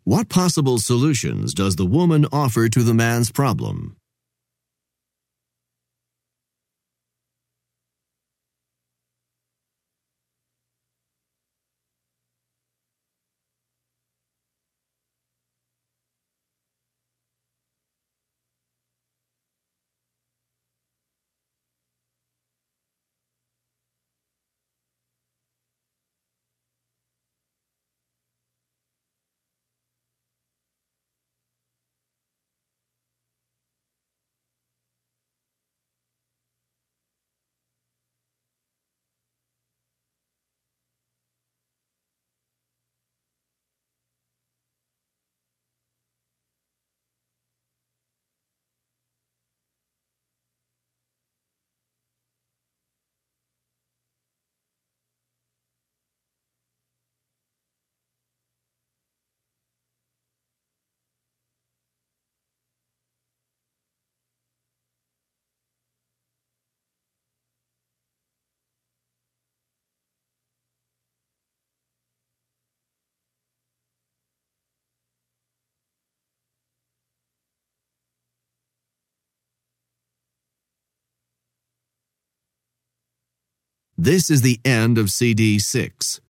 What possible solutions does the woman offer to the man's problem? This is the end of CD 6.